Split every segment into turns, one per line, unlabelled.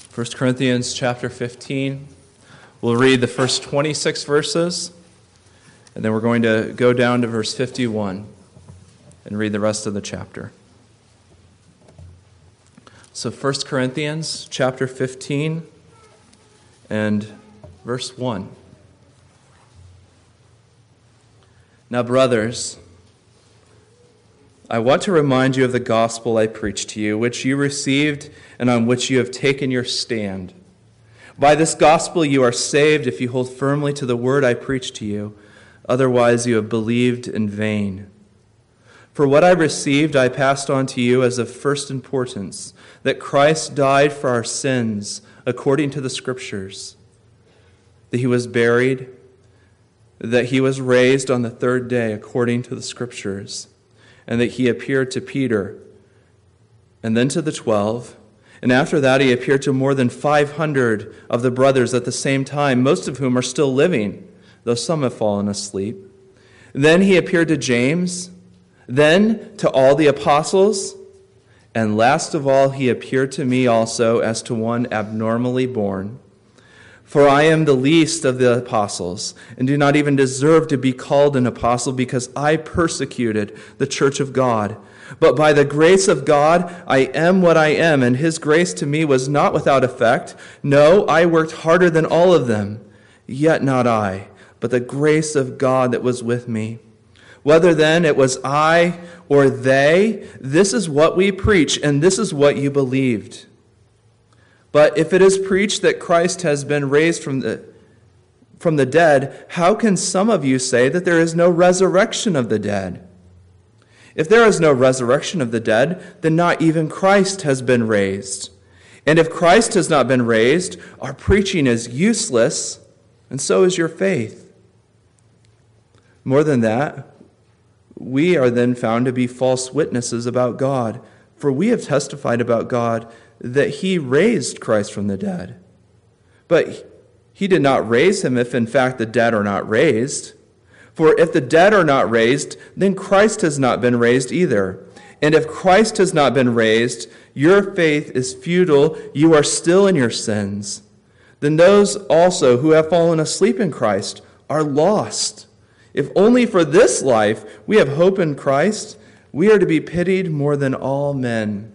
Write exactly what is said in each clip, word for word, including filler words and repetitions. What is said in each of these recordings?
First Corinthians chapter fifteen. We'll read the first twenty-six verses, and then we're going to go down to verse fifty-one and read the rest of the chapter. So First Corinthians chapter fifteen and verse one. Now, brothers, I want to remind you of the gospel I preached to you, which you received and on which you have taken your stand. By this gospel you are saved if you hold firmly to the word I preached to you. Otherwise you have believed in vain. For what I received I passed on to you as of first importance, that Christ died for our sins according to the Scriptures, that he was buried, that he was raised on the third day according to the Scriptures, and that he appeared to Peter, and then to the twelve. And after that he appeared to more than five hundred of the brothers at the same time, most of whom are still living, though some have fallen asleep. Then he appeared to James, then to all the apostles, and last of all he appeared to me also as to one abnormally born. For I am the least of the apostles, and do not even deserve to be called an apostle, because I persecuted the church of God. But by the grace of God, I am what I am, and his grace to me was not without effect. No, I worked harder than all of them, yet not I, but the grace of God that was with me. Whether then it was I or they, this is what we preach, and this is what you believed. But if it is preached that Christ has been raised from the from the dead, how can some of you say that there is no resurrection of the dead? If there is no resurrection of the dead, then not even Christ has been raised. And if Christ has not been raised, our preaching is useless, and so is your faith. More than that, we are then found to be false witnesses about God, for we have testified about God that he raised Christ from the dead. But he did not raise him if in fact the dead are not raised. For if the dead are not raised, then Christ has not been raised either. And if Christ has not been raised, your faith is futile, you are still in your sins. Then those also who have fallen asleep in Christ are lost. If only for this life we have hope in Christ, we are to be pitied more than all men.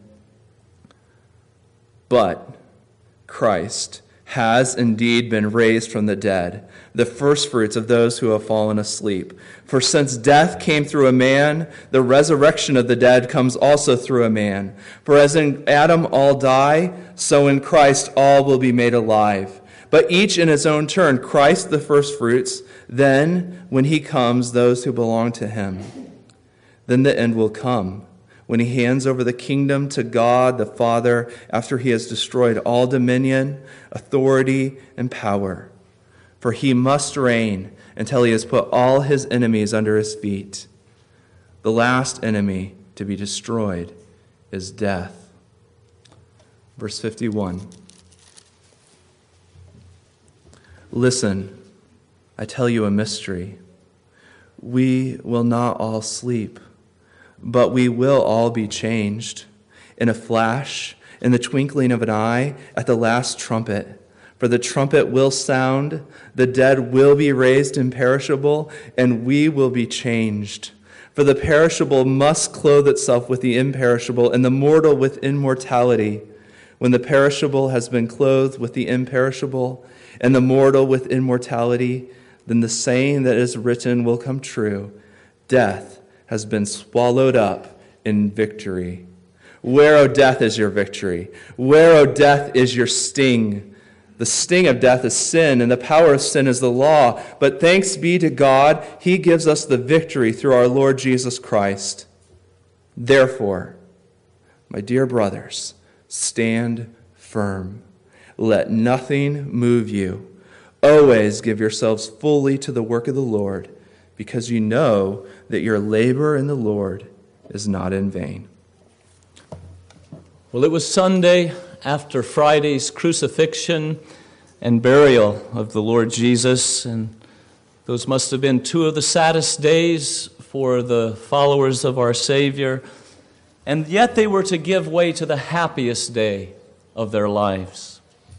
But Christ has indeed been raised from the dead, the firstfruits of those who have fallen asleep. For since death came through a man, the resurrection of the dead comes also through a man. For as in Adam all die, so in Christ all will be made alive. But each in his own turn, Christ the firstfruits, then when he comes, those who belong to him. Then the end will come, when he hands over the kingdom to God the Father after he has destroyed all dominion, authority, and power. For he must reign until he has put all his enemies under his feet. The last enemy to be destroyed is death. Verse fifty-one. Listen, I tell you a mystery. We will not all sleep, but we will all be changed in a flash, in the twinkling of an eye, at the last trumpet. For the trumpet will sound, the dead will be raised imperishable, and we will be changed. For the perishable must clothe itself with the imperishable, and the mortal with immortality. When the perishable has been clothed with the imperishable, and the mortal with immortality, then the saying that is written will come true. Death has been swallowed up in victory. Where, O death, is your victory? Where, O death, is your sting? The sting of death is sin, and the power of sin is the law. But thanks be to God, he gives us the victory through our Lord Jesus Christ. Therefore, my dear brothers, stand firm. Let nothing move you. Always give yourselves fully to the work of the Lord, because you know that your labor in the Lord is not in vain.
Well, it was Sunday after Friday's crucifixion and burial of the Lord Jesus, and those must have been two of the saddest days for the followers of our Savior, and yet they were to give way to the happiest day of their lives.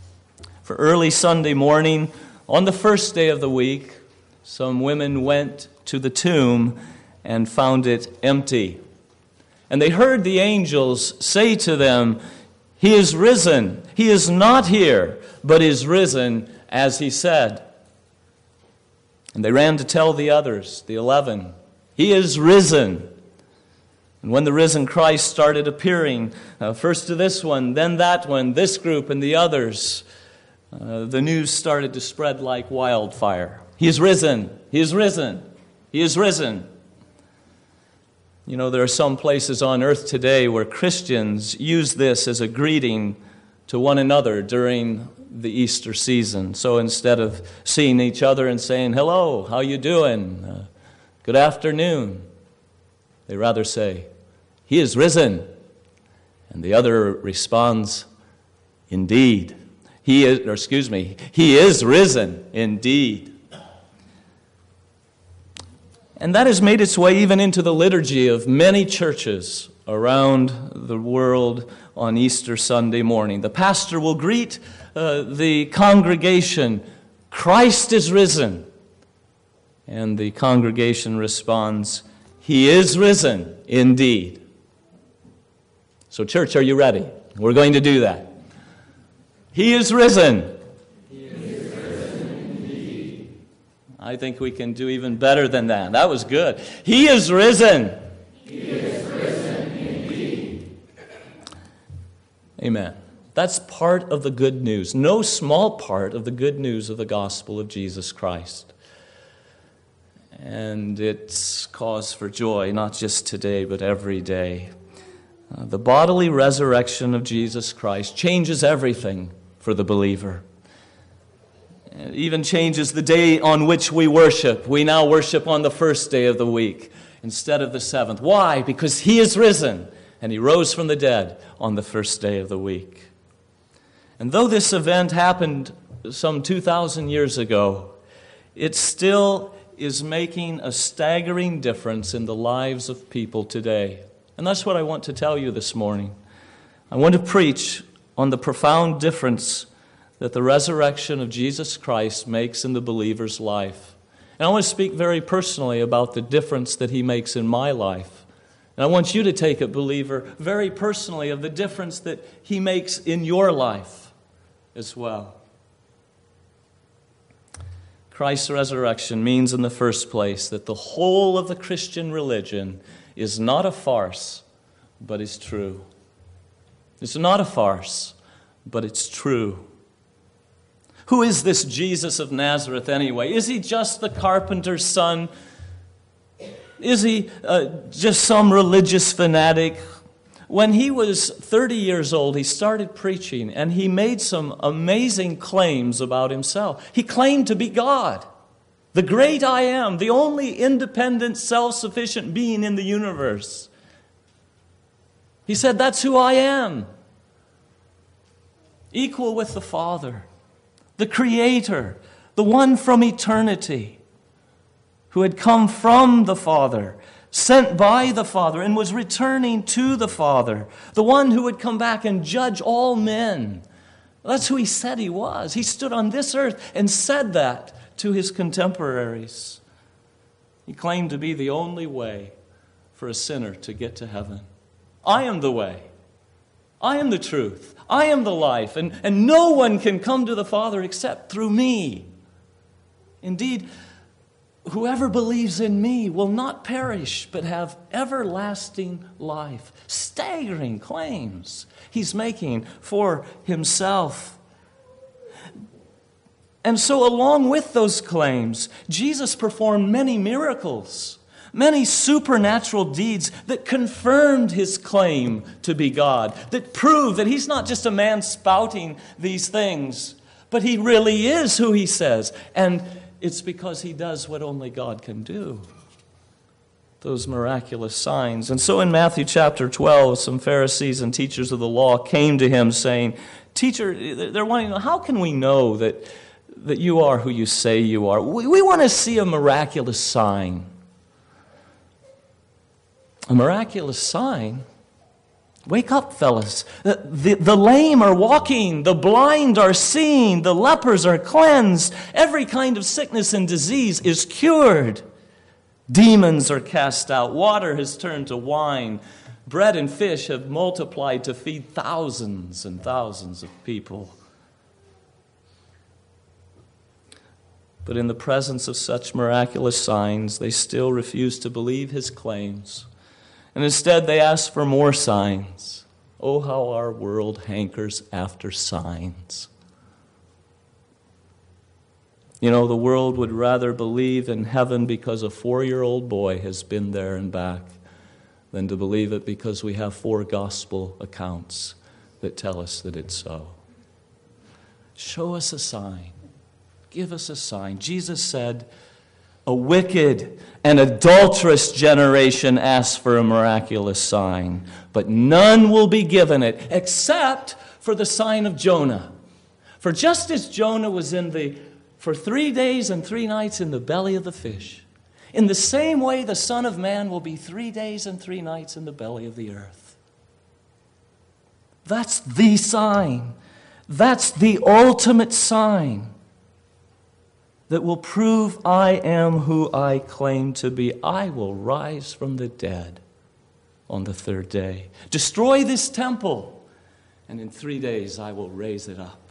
For early Sunday morning, on the first day of the week, some women went to the tomb and found it empty. And they heard the angels say to them, "He is risen. He is not here, but is risen as he said." And they ran to tell the others, the eleven, "He is risen." And when the risen Christ started appearing, uh, first to this one, then that one, this group and the others, uh, the news started to spread like wildfire. He is risen. He is risen. He is risen. You know, there are some places on earth today where Christians use this as a greeting to one another during the Easter season. So instead of seeing each other and saying, "Hello, how you doing? Uh, good afternoon," they rather say, "He is risen." And the other responds, "Indeed. He is," or excuse me, "He is risen indeed." And that has made its way even into the liturgy of many churches around the world on Easter Sunday morning. The pastor will greet uh, the congregation, "Christ is risen." And the congregation responds, "He is risen indeed." So church, are you ready? We're going to do that. He is risen.
He is risen indeed.
I think we can do even better than that. That was good. He is risen.
He is risen indeed.
Amen. That's part of the good news. No small part of the good news of the gospel of Jesus Christ. And it's cause for joy, not just today, but every day. Uh, the bodily resurrection of Jesus Christ changes everything for the believer. It even changes the day on which we worship. We now worship on the first day of the week instead of the seventh. Why? Because He is risen, and He rose from the dead on the first day of the week. And though this event happened some two thousand years ago, it still is making a staggering difference in the lives of people today. And that's what I want to tell you this morning. I want to preach on the profound difference that the resurrection of Jesus Christ makes in the believer's life. And I want to speak very personally about the difference that He makes in my life. And I want you to take it, believer, very personally of the difference that He makes in your life as well. Christ's resurrection means in the first place that the whole of the Christian religion is not a farce, but is true. It's not a farce, but it's true. Who is this Jesus of Nazareth anyway? Is He just the carpenter's son? Is He uh, just some religious fanatic? When He was thirty years old, He started preaching, and He made some amazing claims about Himself. He claimed to be God, the great I am, the only independent, self-sufficient being in the universe. He said, "That's who I am." Equal with the Father, the Creator, the one from eternity, who had come from the Father, sent by the Father, and was returning to the Father, the one who would come back and judge all men. That's who He said He was. He stood on this earth and said that to His contemporaries. He claimed to be the only way for a sinner to get to heaven. I am the way. I am the truth. I am the life. And, and no one can come to the Father except through me. Indeed, whoever believes in me will not perish, but have everlasting life. Staggering claims He's making for Himself. And so along with those claims, Jesus performed many miracles, many supernatural deeds that confirmed His claim to be God, that proved that He's not just a man spouting these things, but He really is who He says. And it's because He does what only God can do, those miraculous signs. And so in Matthew chapter twelve, some Pharisees and teachers of the law came to Him saying, "Teacher," they're wanting to know, "how can we know that, that you are who you say you are? We, we want to see a miraculous sign." A miraculous sign? Wake up, fellas. The, the, the lame are walking, the blind are seeing, the lepers are cleansed. Every kind of sickness and disease is cured. Demons are cast out. Water has turned to wine. Bread and fish have multiplied to feed thousands and thousands of people. But in the presence of such miraculous signs, they still refuse to believe his claims. And instead they ask for more signs. Oh, how our world hankers after signs. You know, the world would rather believe in heaven because a four-year-old boy has been there and back than to believe it because we have four gospel accounts that tell us that it's so. Show us a sign. Give us a sign. Jesus said, a wicked and adulterous generation asks for a miraculous sign, but none will be given it except for the sign of Jonah. For just as Jonah was in the for three days and three nights in the belly of the fish, in the same way the Son of Man will be three days and three nights in the belly of the earth. That's the sign. That's the ultimate sign that will prove I am who I claim to be. I will rise from the dead on the third day. Destroy this temple, and in three days I will raise it up.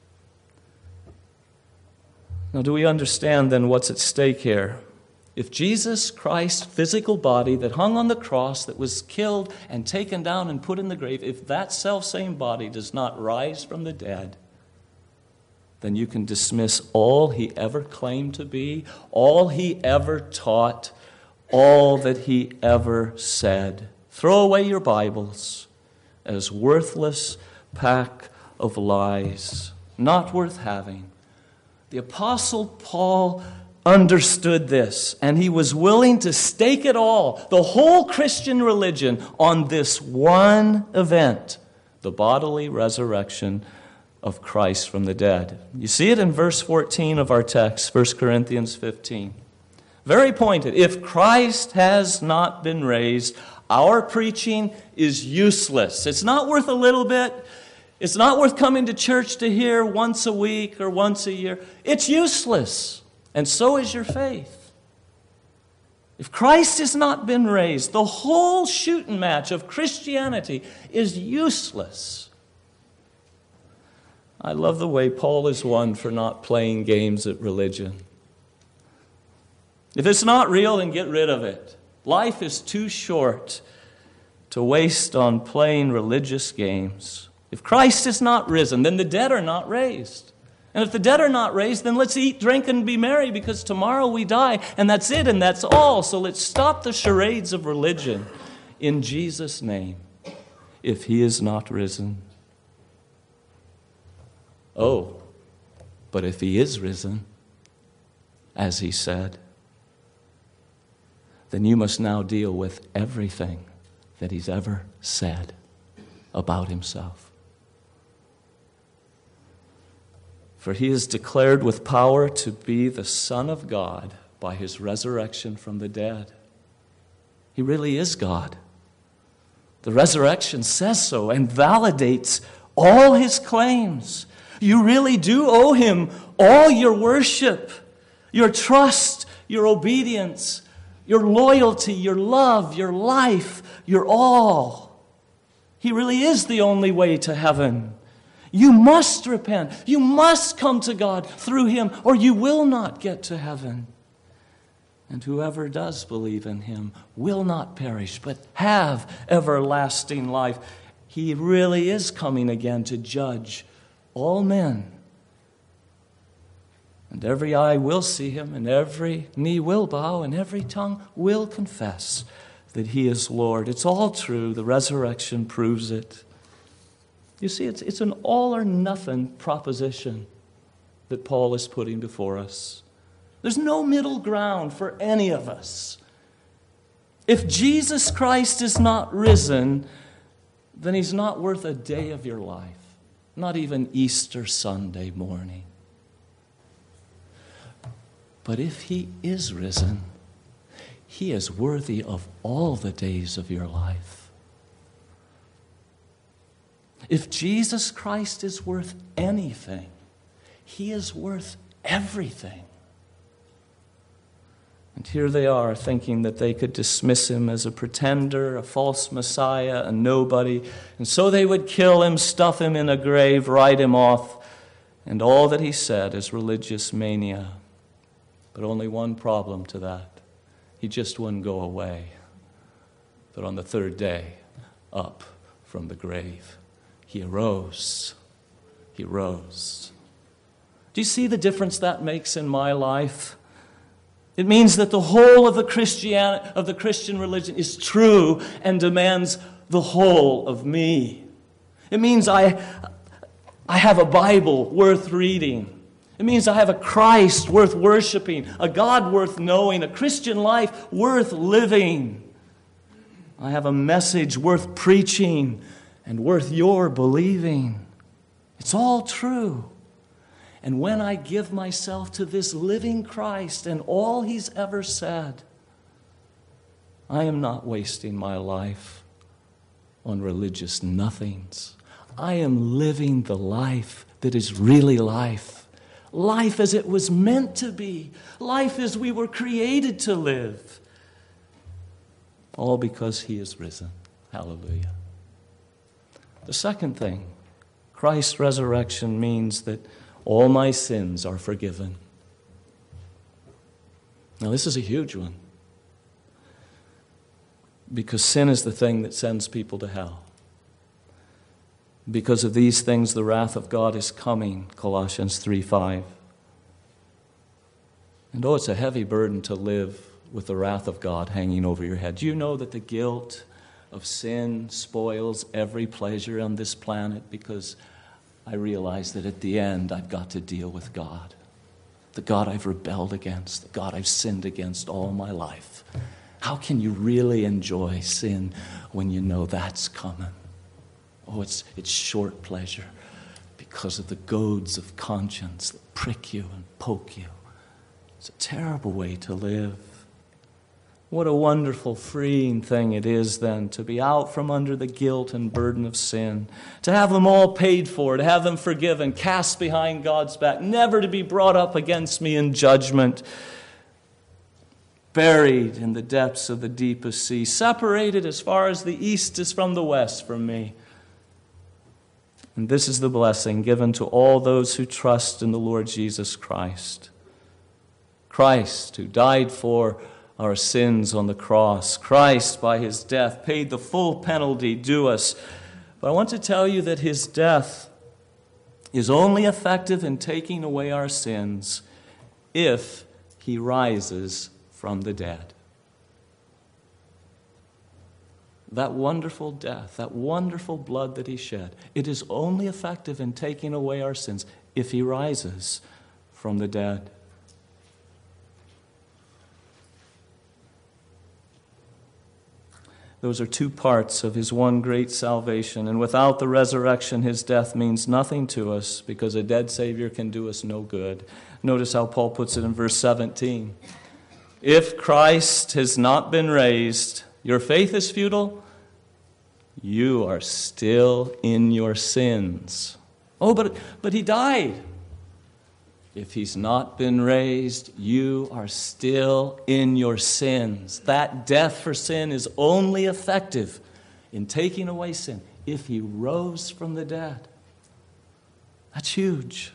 Now, do we understand then what's at stake here? If Jesus Christ's physical body that hung on the cross, that was killed and taken down and put in the grave, if that selfsame body does not rise from the dead, then you can dismiss all he ever claimed to be, all he ever taught, all that he ever said. Throw away your Bibles as worthless pack of lies, not worth having. The Apostle Paul understood this, and he was willing to stake it all, the whole Christian religion, on this one event, the bodily resurrection of Christ from the dead. You see it in verse fourteen of our text, First Corinthians fifteen. Very pointed. If Christ has not been raised, our preaching is useless. It's not worth a little bit. It's not worth coming to church to hear once a week or once a year. It's useless. And so is your faith. If Christ has not been raised, the whole shooting match of Christianity is useless. I love the way Paul is one for not playing games at religion. If it's not real, then get rid of it. Life is too short to waste on playing religious games. If Christ is not risen, then the dead are not raised. And if the dead are not raised, then let's eat, drink, and be merry, because tomorrow we die, and that's it, and that's all. So let's stop the charades of religion in Jesus' name, if he is not risen. Oh, but if he is risen, as he said, then you must now deal with everything that he's ever said about himself. For he is declared with power to be the Son of God by his resurrection from the dead. He really is God. The resurrection says so and validates all his claims. You really do owe him all your worship, your trust, your obedience, your loyalty, your love, your life, your all. He really is the only way to heaven. You must repent. You must come to God through him, or you will not get to heaven. And whoever does believe in him will not perish, but have everlasting life. He really is coming again to judge all men. And every eye will see him, and every knee will bow, and every tongue will confess that he is Lord. It's all true. The resurrection proves it. You see, it's, it's an all-or-nothing proposition that Paul is putting before us. There's no middle ground for any of us. If Jesus Christ is not risen, then he's not worth a day of your life, not even Easter Sunday morning. But if he is risen, he is worthy of all the days of your life. If Jesus Christ is worth anything, he is worth everything. And here they are thinking that they could dismiss him as a pretender, a false Messiah, a nobody. And so they would kill him, stuff him in a grave, write him off. And all that he said is religious mania. But only one problem to that. He just wouldn't go away. But on the third day, up from the grave, he arose. He rose. Do you see the difference that makes in my life? It means that the whole of the Christian of the Christian religion is true and demands the whole of me. It means I, I have a Bible worth reading. It means I have a Christ worth worshiping, a God worth knowing, a Christian life worth living. I have a message worth preaching and worth your believing. It's all true. And when I give myself to this living Christ and all he's ever said, I am not wasting my life on religious nothings. I am living the life that is really life. Life as it was meant to be. Life as we were created to live. All because he is risen. Hallelujah. The second thing, Christ's resurrection means that all my sins are forgiven. Now, this is a huge one. Because sin is the thing that sends people to hell. Because of these things, the wrath of God is coming, Colossians three five. And oh, it's a heavy burden to live with the wrath of God hanging over your head. Do you know that the guilt of sin spoils every pleasure on this planet? Because I realize that at the end, I've got to deal with God. The God I've rebelled against, the God I've sinned against all my life. How can you really enjoy sin when you know that's coming? Oh, it's, it's short pleasure because of the goads of conscience that prick you and poke you. It's a terrible way to live. What a wonderful, freeing thing it is then to be out from under the guilt and burden of sin, to have them all paid for, to have them forgiven, cast behind God's back, never to be brought up against me in judgment, buried in the depths of the deepest sea, separated as far as the east is from the west from me. And this is the blessing given to all those who trust in the Lord Jesus Christ. Christ, who died for our sins on the cross. Christ, by his death, paid the full penalty due us. But I want to tell you that his death is only effective in taking away our sins if he rises from the dead. That wonderful death, that wonderful blood that he shed, it is only effective in taking away our sins if he rises from the dead. Those are two parts of his one great salvation. And without the resurrection, his death means nothing to us because a dead Savior can do us no good. Notice how Paul puts it in verse seventeen. If Christ has not been raised, your faith is futile. You are still in your sins. Oh, but, but he died. If he's not been raised, you are still in your sins. That death for sin is only effective in taking away sin if he rose from the dead. That's huge.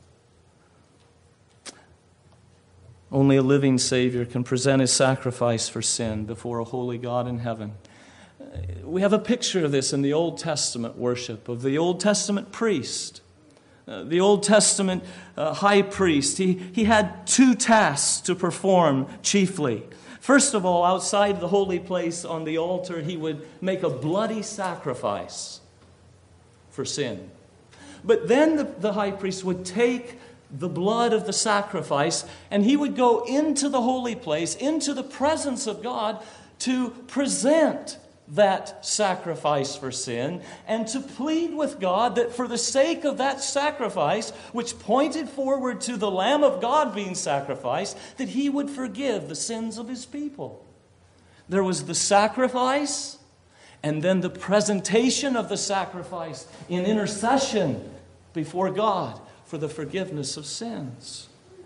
Only a living Savior can present his sacrifice for sin before a holy God in heaven. We have a picture of this in the Old Testament worship of the Old Testament priest. Uh, the Old Testament uh, high priest, he, he had two tasks to perform chiefly. First of all, outside the holy place on the altar, he would make a bloody sacrifice for sin. But then the, the high priest would take the blood of the sacrifice and he would go into the holy place, into the presence of God, to present that sacrifice for sin and to plead with God that for the sake of that sacrifice, which pointed forward to the Lamb of God being sacrificed, that he would forgive the sins of his people. There was the sacrifice, And then the presentation of the sacrifice in intercession before God for the forgiveness of sins.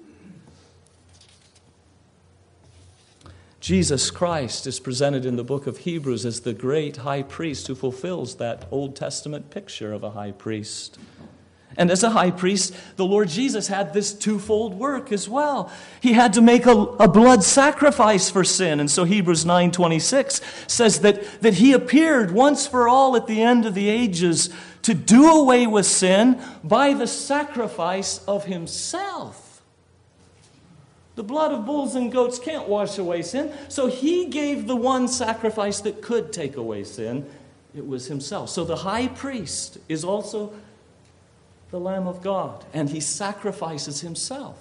Jesus Christ is presented in the book of Hebrews as the great high priest who fulfills that Old Testament picture of a high priest. And as a high priest, the Lord Jesus had this twofold work as well. He had to make a, a blood sacrifice for sin. And so Hebrews nine twenty-six says that, that he appeared once for all at the end of the ages to do away with sin by the sacrifice of himself. The blood of bulls and goats can't wash away sin. So he gave the one sacrifice that could take away sin. It was himself. So the high priest is also the Lamb of God, and he sacrifices himself.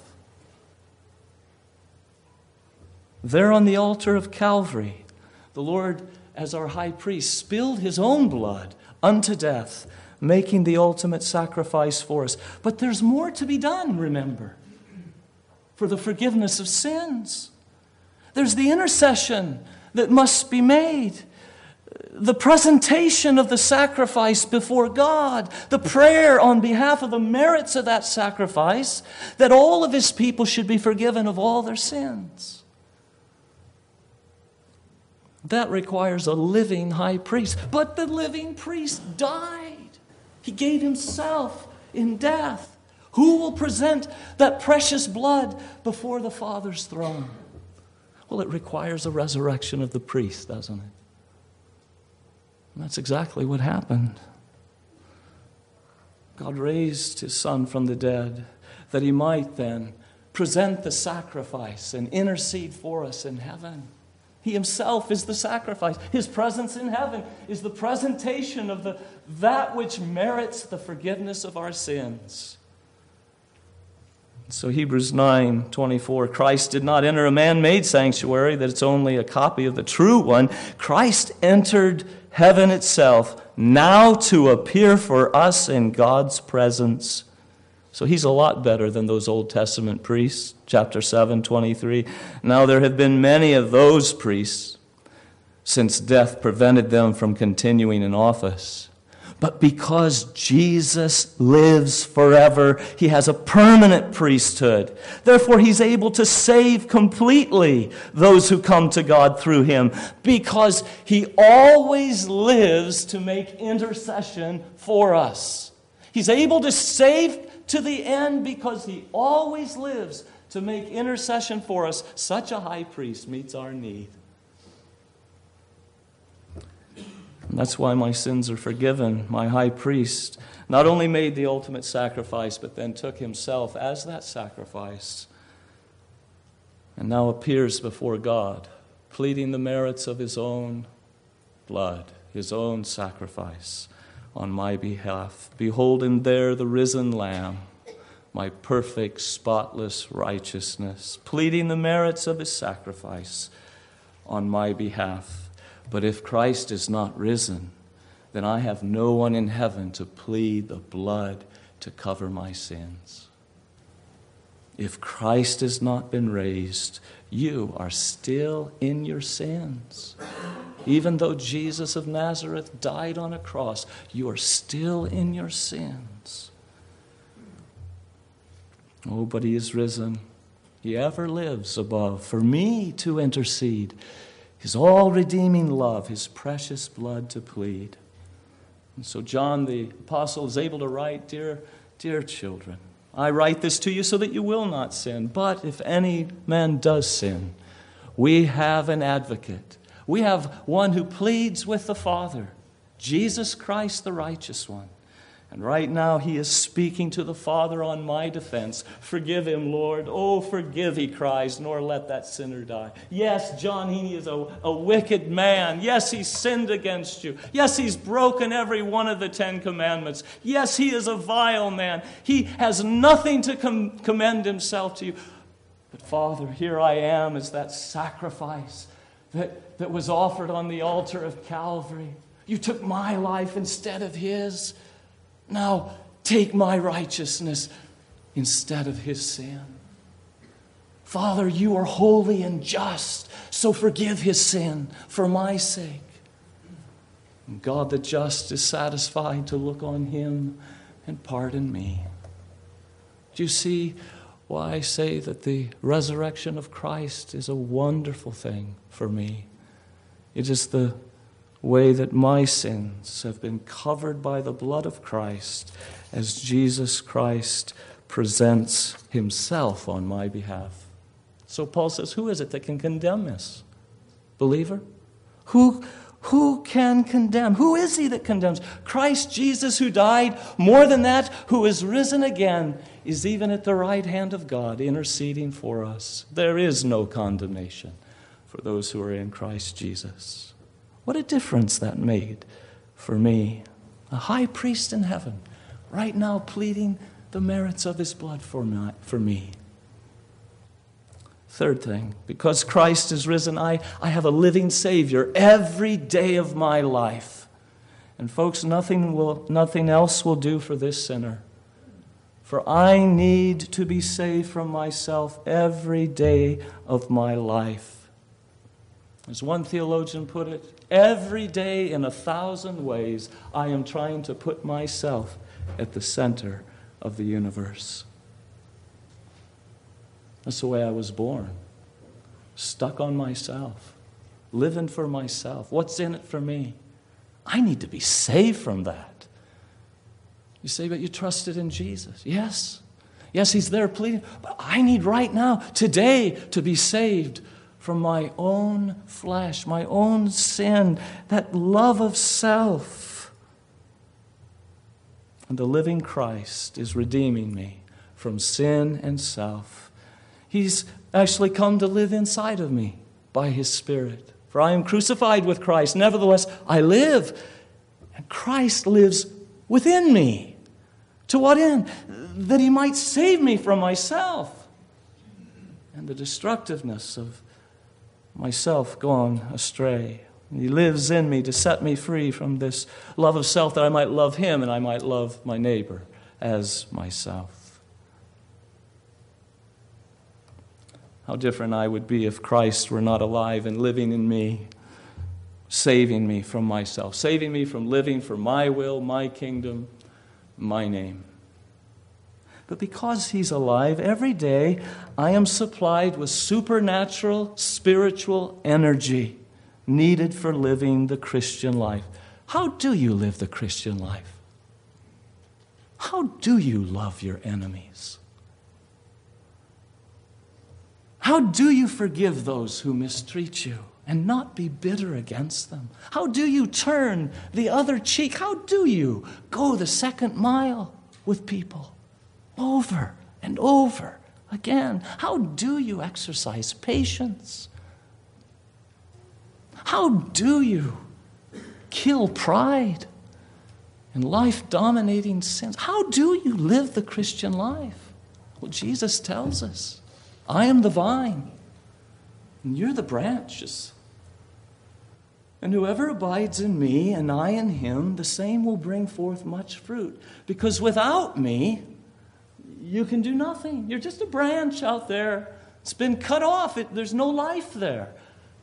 There on the altar of Calvary, the Lord, as our high priest, spilled his own blood unto death, making the ultimate sacrifice for us. But there's more to be done, remember, for the forgiveness of sins. There's the intercession that must be made, the presentation of the sacrifice before God, the prayer on behalf of the merits of that sacrifice, that all of his people should be forgiven of all their sins. That requires a living high priest. But the living priest died. He gave himself in death. Who will present that precious blood before the Father's throne? Well, it requires a resurrection of the priest, doesn't it? And that's exactly what happened. God raised his Son from the dead that he might then present the sacrifice and intercede for us in heaven. He himself is the sacrifice. His presence in heaven is the presentation of the, that which merits the forgiveness of our sins. So Hebrews nine twenty-four, Christ did not enter a man-made sanctuary, that it's only a copy of the true one. Christ entered heaven itself, now to appear for us in God's presence. So he's a lot better than those Old Testament priests. Chapter seven twenty-three, now there have been many of those priests, since death prevented them from continuing in office. But because Jesus lives forever, he has a permanent priesthood. Therefore, he's able to save completely those who come to God through him, because he always lives to make intercession for us. He's able to save to the end because he always lives to make intercession for us. Such a high priest meets our need. And that's why my sins are forgiven. My high priest not only made the ultimate sacrifice, but then took himself as that sacrifice, and now appears before God, pleading the merits of his own blood, his own sacrifice on my behalf. Beholding there the risen Lamb, my perfect, spotless righteousness, pleading the merits of his sacrifice on my behalf. But if Christ is not risen, then I have no one in heaven to plead the blood to cover my sins. If Christ has not been raised, you are still in your sins. Even though Jesus of Nazareth died on a cross, you are still in your sins. Oh, but he is risen. He ever lives above for me to intercede. His all-redeeming love, his precious blood to plead. And so John the apostle is able to write, Dear, dear children, I write this to you so that you will not sin. But if any man does sin, we have an advocate. We have one who pleads with the Father, Jesus Christ, the righteous one. And right now he is speaking to the Father on my defense. Forgive him, Lord. Oh, forgive, he cries, nor let that sinner die. Yes, John Heaney is a, a wicked man. Yes, he's sinned against you. Yes, he's broken every one of the Ten Commandments. Yes, he is a vile man. He has nothing to com- commend himself to you. But Father, here I am as that sacrifice that, that was offered on the altar of Calvary. You took my life instead of his. Now, take my righteousness instead of his sin. Father, you are holy and just, so forgive his sin for my sake. And God the just is satisfied to look on him and pardon me. Do you see why I say that the resurrection of Christ is a wonderful thing for me? It is the way that my sins have been covered by the blood of Christ as Jesus Christ presents himself on my behalf. So Paul says, who is it that can condemn us? Believer? Who, who can condemn? Who is he that condemns? Christ Jesus, who died, more than that, who is risen again, is even at the right hand of God, interceding for us. There is no condemnation for those who are in Christ Jesus. What a difference that made for me. A high priest in heaven, right now pleading the merits of his blood for me. For me. Third thing, because Christ is risen, I, I have a living Savior every day of my life. And folks, nothing will, nothing else will do for this sinner. For I need to be saved from myself every day of my life. As one theologian put it, every day in a thousand ways, I am trying to put myself at the center of the universe. That's the way I was born. Stuck on myself. Living for myself. What's in it for me? I need to be saved from that. You say, but you trusted in Jesus. Yes. Yes, he's there pleading. But I need right now, today, to be saved from my own flesh, my own sin, that love of self. And the living Christ is redeeming me from sin and self. He's actually come to live inside of me by his Spirit. For I am crucified with Christ. Nevertheless, I live. And Christ lives within me. To what end? That he might save me from myself and the destructiveness of myself gone astray. He lives in me to set me free from this love of self, that I might love him and I might love my neighbor as myself. How different I would be if Christ were not alive and living in me, saving me from myself, saving me from living for my will, my kingdom, my name. But because he's alive, every day I am supplied with supernatural, spiritual energy needed for living the Christian life. How do you live the Christian life? How do you love your enemies? How do you forgive those who mistreat you and not be bitter against them? How do you turn the other cheek? How do you go the second mile with people over and over again? How do you exercise patience? How do you kill pride and life-dominating sins? How do you live the Christian life? Well, Jesus tells us, I am the vine, and you're the branches. And whoever abides in me and I in him, the same will bring forth much fruit. Because without me, you can do nothing. You're just a branch out there. It's been cut off. It, there's no life there.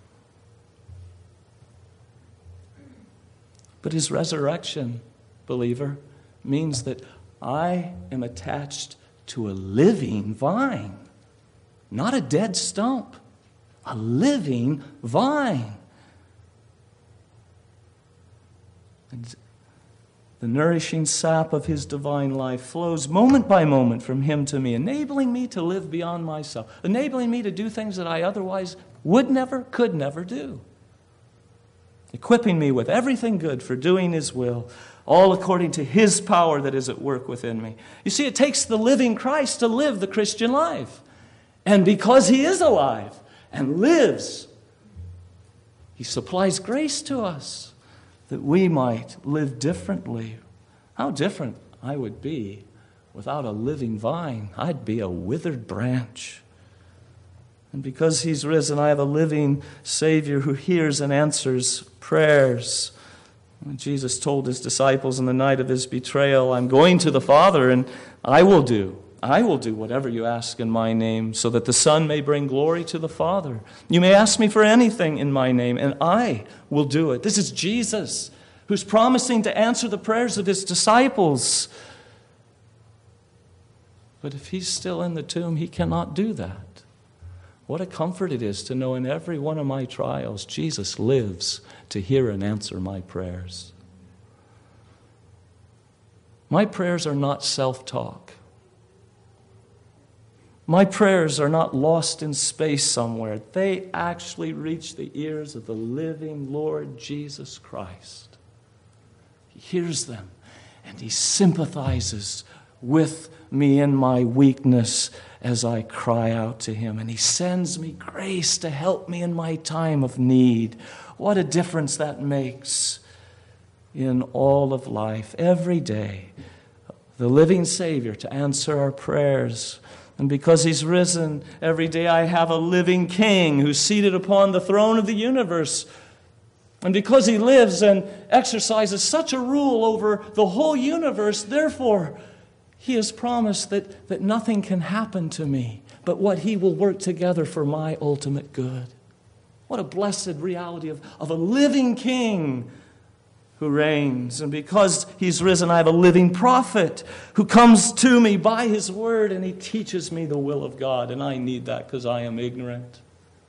But his resurrection, believer, means that I am attached to a living vine, not a dead stump, a living vine. And the nourishing sap of his divine life flows moment by moment from him to me, enabling me to live beyond myself, enabling me to do things that I otherwise would never, could never do. Equipping me with everything good for doing his will, all according to his power that is at work within me. You see, it takes the living Christ to live the Christian life. And because he is alive and lives, he supplies grace to us that we might live differently. How different I would be without a living vine. I'd be a withered branch. And because he's risen, I have a living Savior who hears and answers prayers. When Jesus told his disciples in the night of his betrayal, I'm going to the Father, and I will do, I will do whatever you ask in my name, so that the Son may bring glory to the Father. You may ask me for anything in my name, and I will do it. This is Jesus who's promising to answer the prayers of his disciples. But if he's still in the tomb, he cannot do that. What a comfort it is to know in every one of my trials, Jesus lives to hear and answer my prayers. My prayers are not self-talk. My prayers are not lost in space somewhere. They actually reach the ears of the living Lord Jesus Christ. He hears them and he sympathizes with me in my weakness as I cry out to him. And he sends me grace to help me in my time of need. What a difference that makes in all of life, every day. The living Savior to answer our prayers. And because he's risen, every day I have a living King who's seated upon the throne of the universe. And because he lives and exercises such a rule over the whole universe, therefore, he has promised that, that nothing can happen to me, but what he will work together for my ultimate good. What a blessed reality of, of a living King who reigns. And because he's risen, I have a living prophet who comes to me by his word and he teaches me the will of God. And I need that because I am ignorant.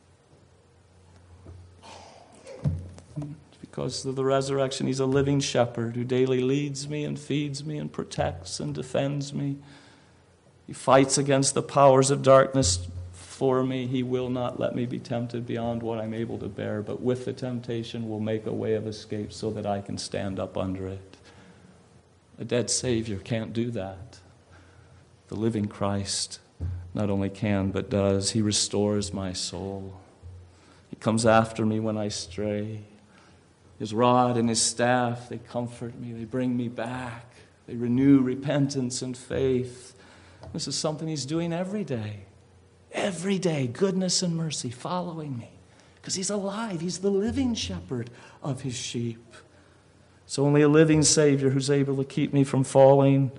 Because of the resurrection, he's a living shepherd who daily leads me and feeds me and protects and defends me. He fights against the powers of darkness for me. He will not let me be tempted beyond what I'm able to bear, but with the temptation will make a way of escape so that I can stand up under it. A dead Savior can't do that. The living Christ not only can, but does. He restores my soul. He comes after me when I stray. His rod and his staff, they comfort me. They bring me back. They renew repentance and faith. This is something he's doing every day. Every day, goodness and mercy following me. Because he's alive. He's the living shepherd of his sheep. It's only a living Savior who's able to keep me from falling.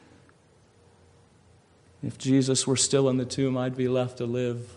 If Jesus were still in the tomb, I'd be left to live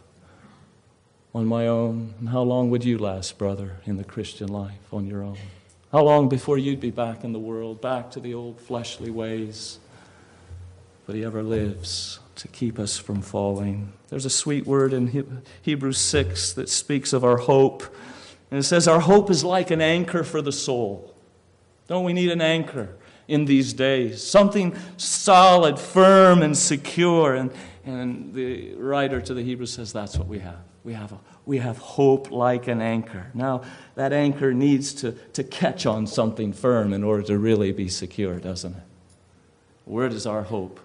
on my own. And how long would you last, brother, in the Christian life on your own? How long before you'd be back in the world, back to the old fleshly ways? But he ever lives to keep us from falling. There's a sweet word in Hebrews six that speaks of our hope. And it says our hope is like an anchor for the soul. Don't we need an anchor in these days? Something solid, firm, and secure. And, and the writer to the Hebrews says that's what we have. We have, a, we have hope like an anchor. Now, that anchor needs to, to catch on something firm in order to really be secure, doesn't it? Where does our hope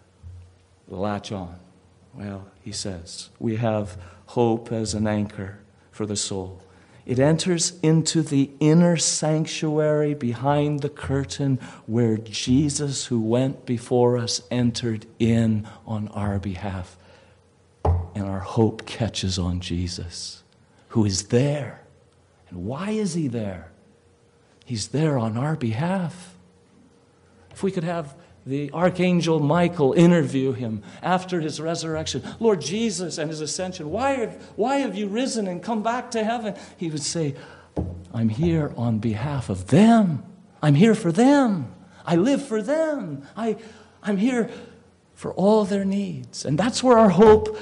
latch on? Well, he says, we have hope as an anchor for the soul. It enters into the inner sanctuary behind the curtain where Jesus, who went before us, entered in on our behalf. And our hope catches on Jesus, who is there. And why is he there? He's there on our behalf. If we could have the Archangel Michael interview him after his resurrection. Lord Jesus and his ascension, why have, why have you risen and come back to heaven? He would say, I'm here on behalf of them. I'm here for them. I live for them. I, I'm here for all their needs. And that's where our hope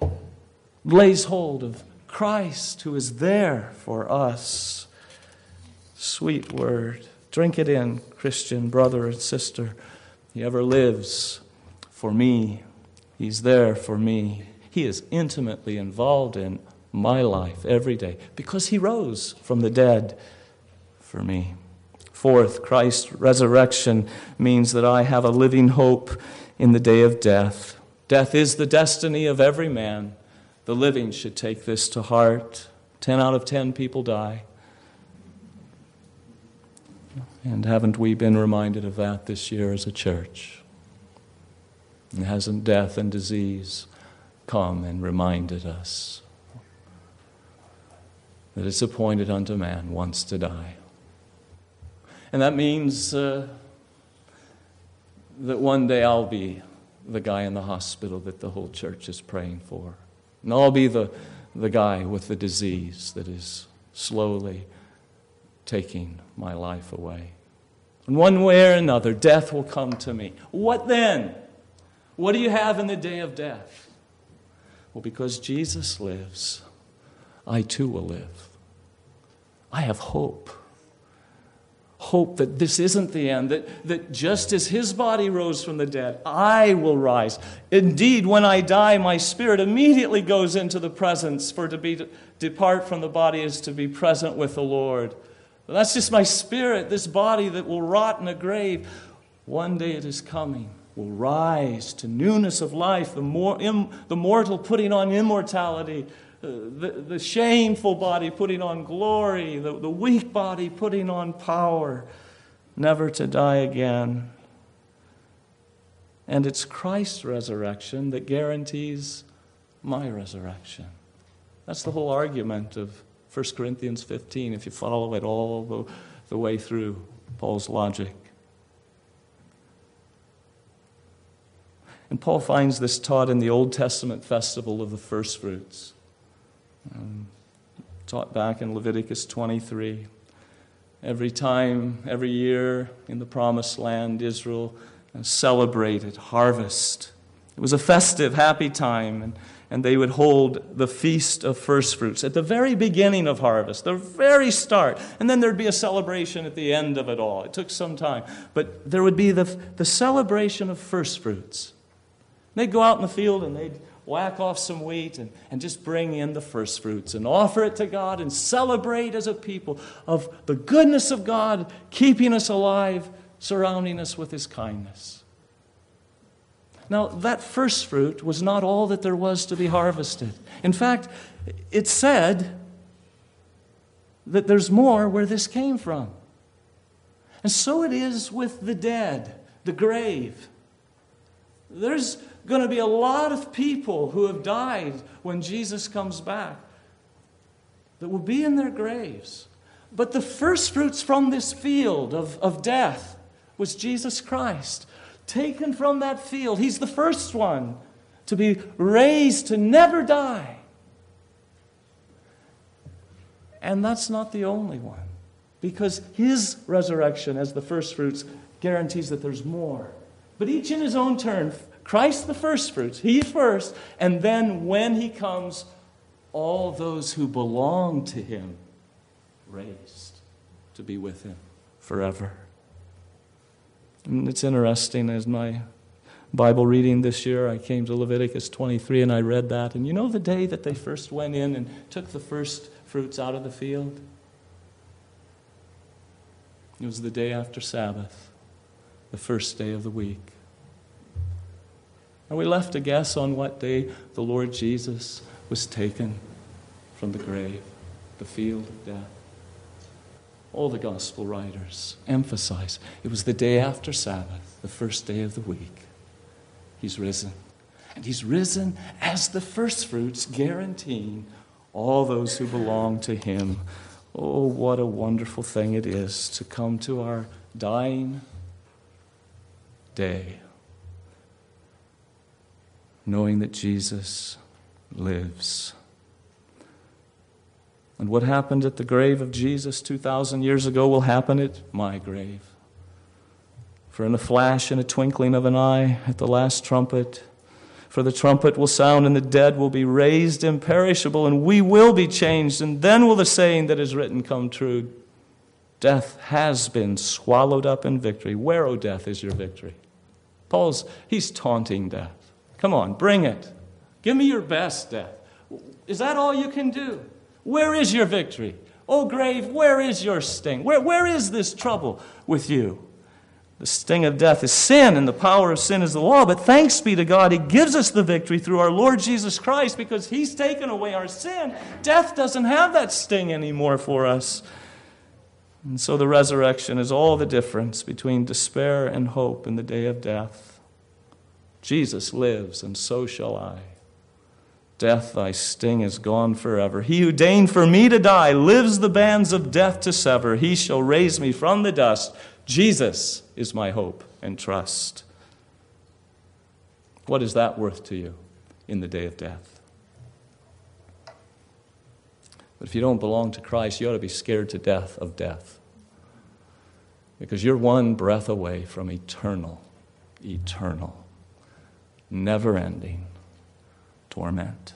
lays hold of Christ, who is there for us. Sweet word. Drink it in, Christian brother and sister. He ever lives for me. He's there for me. He is intimately involved in my life every day because he rose from the dead for me. Fourth, Christ's resurrection means that I have a living hope in the day of death. Death is the destiny of every man. The living should take this to heart. Ten out of ten people die. And haven't we been reminded of that this year as a church? And hasn't death and disease come and reminded us that it's appointed unto man once to die? And that means uh, that one day I'll be the guy in the hospital that the whole church is praying for. And I'll be the, the guy with the disease that is slowly taking my life away. In one way or another, death will come to me. What then? What do you have in the day of death? Well, because Jesus lives, I too will live. I have hope. Hope that this isn't the end, that, that just as his body rose from the dead, I will rise. Indeed, when I die, my spirit immediately goes into the presence, for to be to depart from the body is to be present with the Lord. But that's just my spirit, this body that will rot in a grave. One day it is coming, will rise to newness of life, the, more, im, the mortal putting on immortality, The, the shameful body putting on glory, the, the weak body putting on power, never to die again. And it's Christ's resurrection that guarantees my resurrection. That's the whole argument of First Corinthians fifteen, if you follow it all the, the way through Paul's logic. And Paul finds this taught in the Old Testament festival of the first fruits. Um, taught back in Leviticus twenty-three. Every time, every year in the Promised Land, Israel uh, celebrated harvest. It was a festive, happy time, and, and they would hold the Feast of First Fruits at the very beginning of harvest, the very start, and then there'd be a celebration at the end of it all. It took some time, but there would be the, the celebration of first fruits. They'd go out in the field and they'd whack off some wheat and, and just bring in the first fruits and offer it to God and celebrate as a people of the goodness of God, keeping us alive, surrounding us with his kindness. Now, that first fruit was not all that there was to be harvested. In fact, it said that there's more where this came from. And so it is with the dead, the grave. There's going to be a lot of people who have died when Jesus comes back that will be in their graves. But the first fruits from this field of, of death was Jesus Christ. Taken from that field, he's the first one to be raised to never die. And that's not the only one, because his resurrection as the first fruits guarantees that there's more. But each in his own turn, Christ the first fruits, he first, and then when he comes, all those who belong to him raised to be with him forever. And it's interesting, as my Bible reading this year, I came to Leviticus twenty-three and I read that. And you know the day that they first went in and took the first fruits out of the field? It was the day after Sabbath, the first day of the week. Are we left to guess on what day the Lord Jesus was taken from the grave, the field of death? All the gospel writers emphasize it was the day after Sabbath, the first day of the week. He's risen. And he's risen as the first fruits, guaranteeing all those who belong to him. Oh, what a wonderful thing it is to come to our dying day, knowing that Jesus lives. And what happened at the grave of Jesus two thousand years ago will happen at my grave. For in a flash and a twinkling of an eye, at the last trumpet, for the trumpet will sound and the dead will be raised imperishable, and we will be changed, and then will the saying that is written come true. Death has been swallowed up in victory. Where, O death, is your victory? Paul's, he's taunting death. Come on, bring it. Give me your best, death. Is that all you can do? Where is your victory? O grave, where is your sting? Where, where is this trouble with you? The sting of death is sin, and the power of sin is the law. But thanks be to God, he gives us the victory through our Lord Jesus Christ, because he's taken away our sin. Death doesn't have that sting anymore for us. And so the resurrection is all the difference between despair and hope in the day of death. Jesus lives, and so shall I. Death, thy sting is gone forever. He who deigned for me to die lives the bands of death to sever. He shall raise me from the dust. Jesus is my hope and trust. What is that worth to you in the day of death? But if you don't belong to Christ, you ought to be scared to death of death. Because you're one breath away from eternal, eternal, never-ending torment.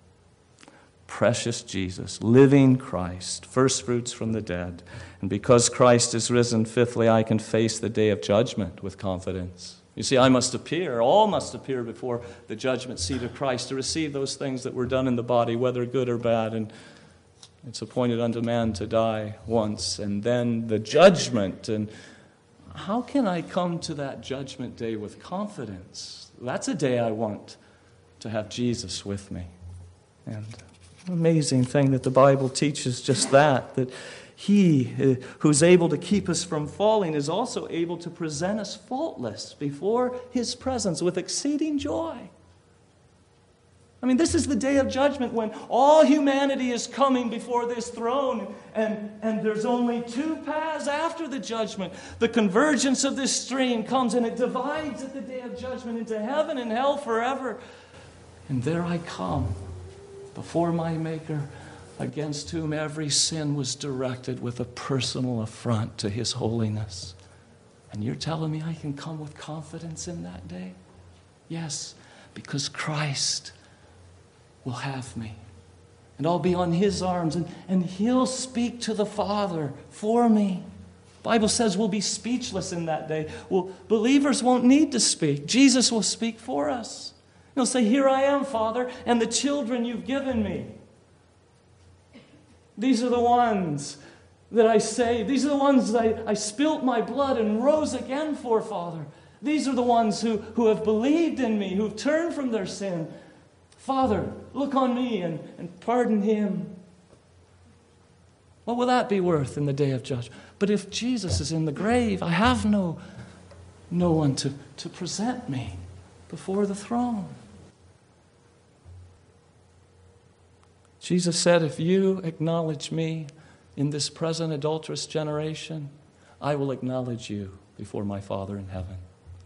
Precious Jesus, living Christ, first fruits from the dead. And because Christ is risen, fifthly, I can face the day of judgment with confidence. You see, I must appear, all must appear before the judgment seat of Christ to receive those things that were done in the body, whether good or bad. And it's appointed unto man to die once, and then the judgment. And how can I come to that judgment day with confidence? That's a day I want to have Jesus with me. And amazing thing that the Bible teaches just that, that He who's able to keep us from falling is also able to present us faultless before His presence with exceeding joy. I mean, this is the day of judgment when all humanity is coming before this throne, and, and there's only two paths after the judgment. The convergence of this stream comes and it divides at the day of judgment into heaven and hell forever. And there I come before my Maker, against whom every sin was directed with a personal affront to His holiness. And you're telling me I can come with confidence in that day? Yes, because Christ will have me. And I'll be on His arms, and, and He'll speak to the Father for me. The Bible says we'll be speechless in that day. Well, believers won't need to speak. Jesus will speak for us. He'll say, "Here I am, Father, and the children you've given me. These are the ones that I saved. These are the ones that I, I spilt my blood and rose again for, Father. These are the ones who, who have believed in me, who've turned from their sin. Father, look on me and, and pardon him." What will that be worth in the day of judgment? But if Jesus is in the grave, I have no, no one to, to present me before the throne. Jesus said, "If you acknowledge me in this present adulterous generation, I will acknowledge you before my Father in heaven.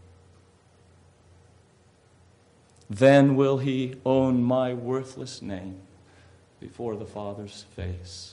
Then will He own my worthless name before the Father's face.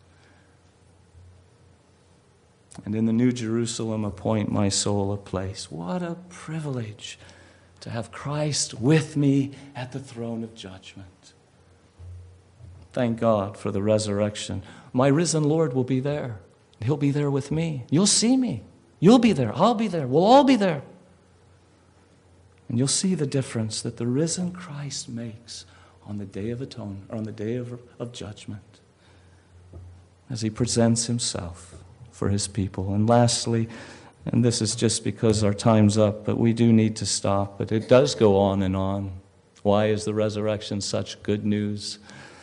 And in the New Jerusalem appoint my soul a place." What a privilege to have Christ with me at the throne of judgment. Thank God for the resurrection. My risen Lord will be there. He'll be there with me. You'll see me. You'll be there. I'll be there. We'll all be there. And you'll see the difference that the risen Christ makes on the day of atonement, or on the day of, of judgment, as He presents Himself for His people. And lastly, and this is just because our time's up, but we do need to stop, but it does go on and on. Why is the resurrection such good news?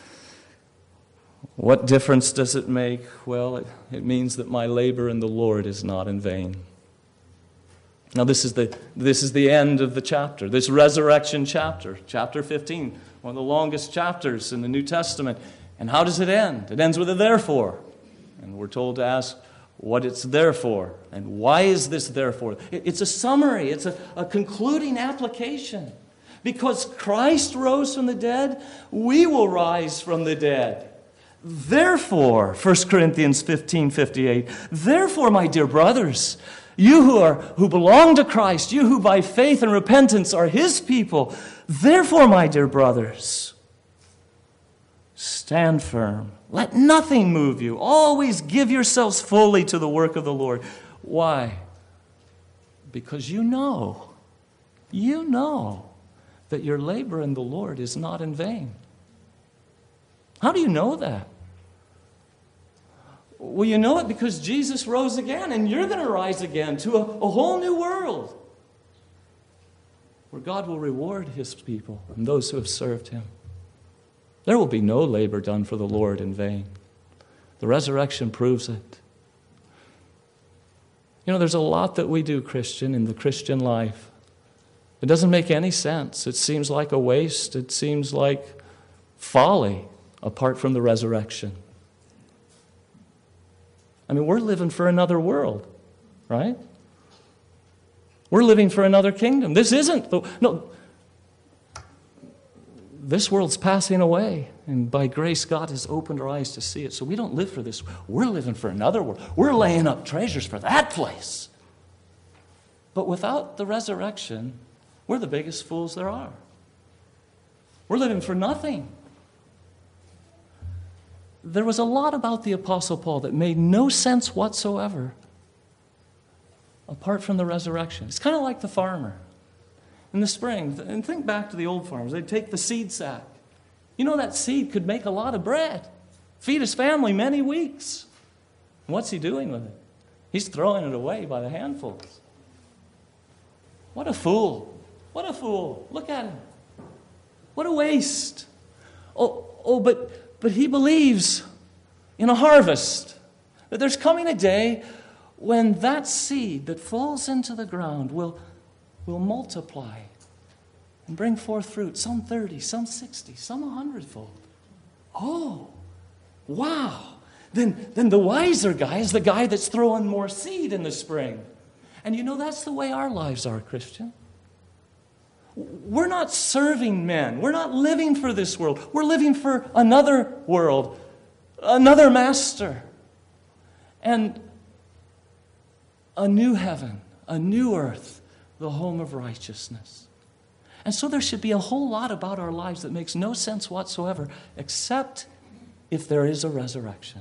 What difference does it make? Well, it, it means that my labor in the Lord is not in vain. Now, this is the this is the end of the chapter, this resurrection chapter, chapter fifteen, one of the longest chapters in the New Testament. And how does it end? It ends with a therefore. And we're told to ask what it's there for, and why is this there for? It, it's a summary, it's a, a concluding application. Because Christ rose from the dead, we will rise from the dead. Therefore, First Corinthians fifteen fifty-eight, therefore, my dear brothers, you who are who belong to Christ, you who by faith and repentance are His people, therefore, my dear brothers, stand firm. Let nothing move you. Always give yourselves fully to the work of the Lord. Why? Because you know, you know that your labor in the Lord is not in vain. How do you know that? Well, you know it because Jesus rose again, and you're going to rise again to a, a whole new world where God will reward His people and those who have served Him. There will be no labor done for the Lord in vain. The resurrection proves it. You know, there's a lot that we do, Christian, in the Christian life. It doesn't make any sense. It seems like a waste. It seems like folly apart from the resurrection. I mean, we're living for another world, right? We're living for another kingdom. This isn't the... No, this world's passing away, and by grace, God has opened our eyes to see it. So we don't live for this. We're living for another world. We're laying up treasures for that place. But without the resurrection, we're the biggest fools there are. We're living for nothing. There was a lot about the Apostle Paul that made no sense whatsoever apart from the resurrection. It's kind of like the farmer in the spring. And think back to the old farmers. They'd take the seed sack. You know, that seed could make a lot of bread, feed his family many weeks. And what's he doing with it? He's throwing it away by the handfuls. What a fool. What a fool. Look at him. What a waste. Oh, oh, but, but he believes in a harvest. That there's coming a day when that seed that falls into the ground will, will multiply and bring forth fruit, some thirty, some sixty, some a hundredfold. Oh, wow. Then, then the wiser guy is the guy that's throwing more seed in the spring. And you know, that's the way our lives are, Christian. We're not serving men. We're not living for this world. We're living for another world, another master, and a new heaven, a new earth, the home of righteousness. And so there should be a whole lot about our lives that makes no sense whatsoever, except if there is a resurrection.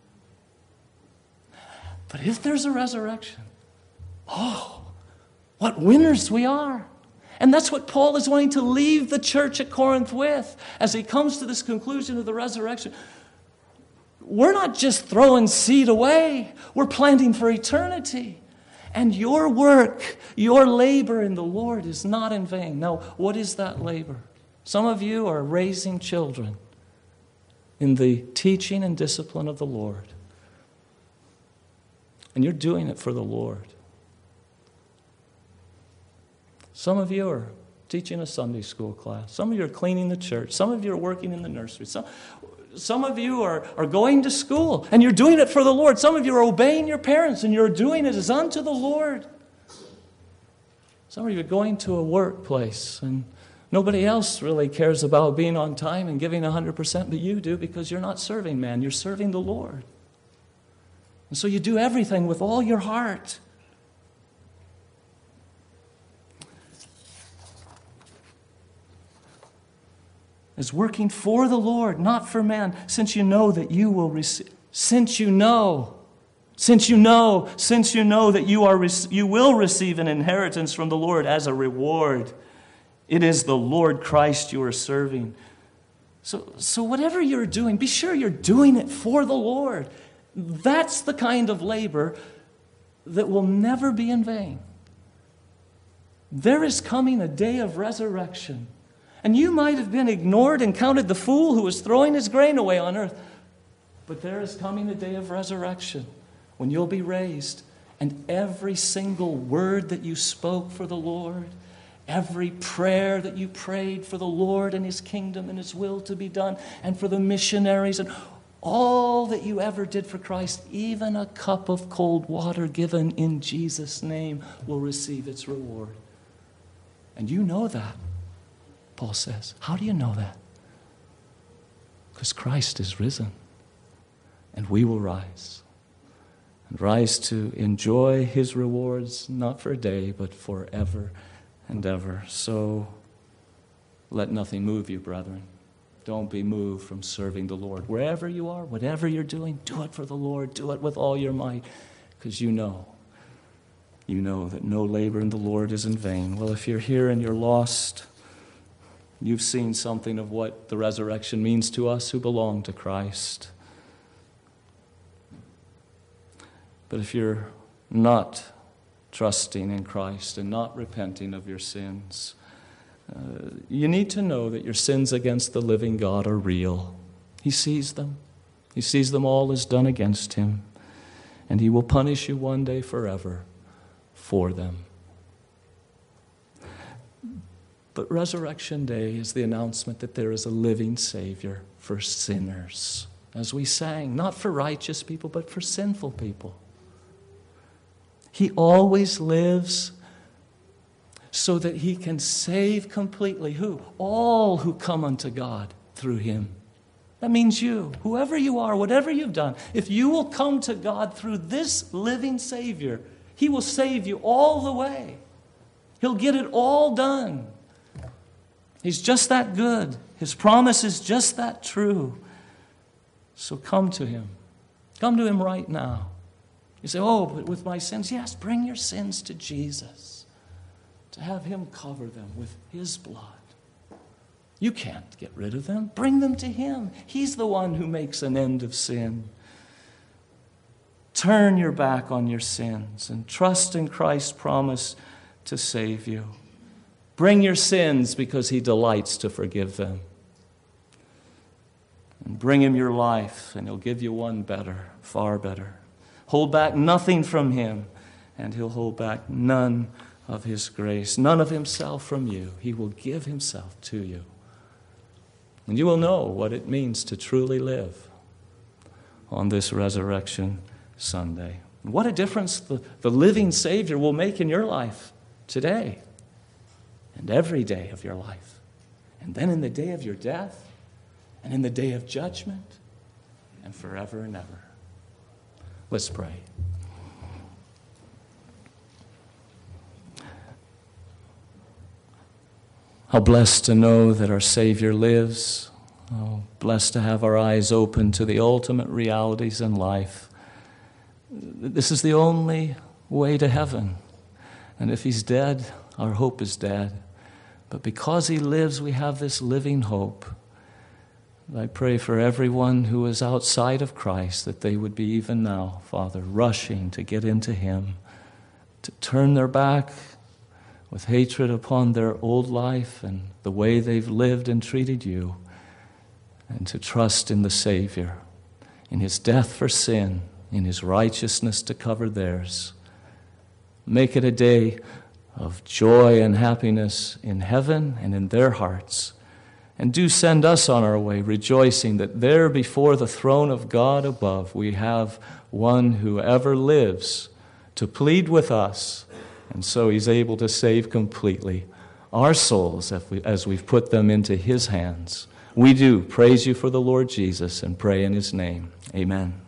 But if there's a resurrection, oh, what winners we are. And that's what Paul is wanting to leave the church at Corinth with as he comes to this conclusion of the resurrection. We're not just throwing seed away. We're planting for eternity. And your work, your labor in the Lord is not in vain. Now, what is that labor? Some of you are raising children in the teaching and discipline of the Lord. And you're doing it for the Lord. Some of you are teaching a Sunday school class. Some of you are cleaning the church. Some of you are working in the nursery. Some, some of you are, are going to school, and you're doing it for the Lord. Some of you are obeying your parents, and you're doing it as unto the Lord. Some of you are going to a workplace, and nobody else really cares about being on time and giving one hundred percent, but you do, because you're not serving man. You're serving the Lord. And so you do everything with all your heart. Is working for the Lord, not for man, since you know that you will receive, since you know, since you know, since you know that you are you will receive an inheritance from the Lord as a reward. It is the Lord Christ you are serving. So, so whatever you're doing, be sure you're doing it for the Lord. That's the kind of labor that will never be in vain. There is coming a day of resurrection. And you might have been ignored and counted the fool who was throwing his grain away on earth. But there is coming a day of resurrection when you'll be raised, and every single word that you spoke for the Lord, every prayer that you prayed for the Lord and His kingdom and His will to be done, and for the missionaries, and all that you ever did for Christ, even a cup of cold water given in Jesus' name will receive its reward. And you know that. Paul says, how do you know that? Because Christ is risen, and we will rise, and rise to enjoy His rewards, not for a day, but forever and ever. So let nothing move you, brethren. Don't be moved from serving the Lord. Wherever you are, whatever you're doing, do it for the Lord. Do it with all your might, because you know, you know that no labor in the Lord is in vain. Well, if you're here and you're lost, you've seen something of what the resurrection means to us who belong to Christ. But if you're not trusting in Christ and not repenting of your sins, uh, you need to know that your sins against the living God are real. He sees them. He sees them all as done against Him. And He will punish you one day forever for them. But Resurrection Day is the announcement that there is a living Savior for sinners. As we sang, not for righteous people, but for sinful people. He always lives so that he can save completely. Who? All who come unto God through him. That means you, whoever you are, whatever you've done. If you will come to God through this living Savior, he will save you all the way. He'll get it all done. He's just that good. His promise is just that true. So come to him. Come to him right now. You say, oh, but with my sins. Yes, bring your sins to Jesus, to have him cover them with his blood. You can't get rid of them. Bring them to him. He's the one who makes an end of sin. Turn your back on your sins and trust in Christ's promise to save you. Bring your sins because he delights to forgive them. And bring him your life, and he'll give you one better, far better. Hold back nothing from him, and he'll hold back none of his grace, none of himself from you. He will give himself to you. And you will know what it means to truly live on this Resurrection Sunday. What a difference the, the living Savior will make in your life today and every day of your life. And then in the day of your death and in the day of judgment and forever and ever. Let's pray. How blessed to know that our Savior lives. Oh, blessed to have our eyes open to the ultimate realities in life. This is the only way to heaven. And if he's dead, our hope is dead. But because he lives, we have this living hope. I pray for everyone who is outside of Christ that they would be even now, Father, rushing to get into him, to turn their back with hatred upon their old life and the way they've lived and treated you, and to trust in the Savior, in his death for sin, in his righteousness to cover theirs. Make it a day of joy and happiness in heaven and in their hearts. And do send us on our way, rejoicing that there before the throne of God above we have one who ever lives to plead with us. And so he's able to save completely our souls as, we, as we've put them into his hands. We do praise you for the Lord Jesus and pray in his name. Amen.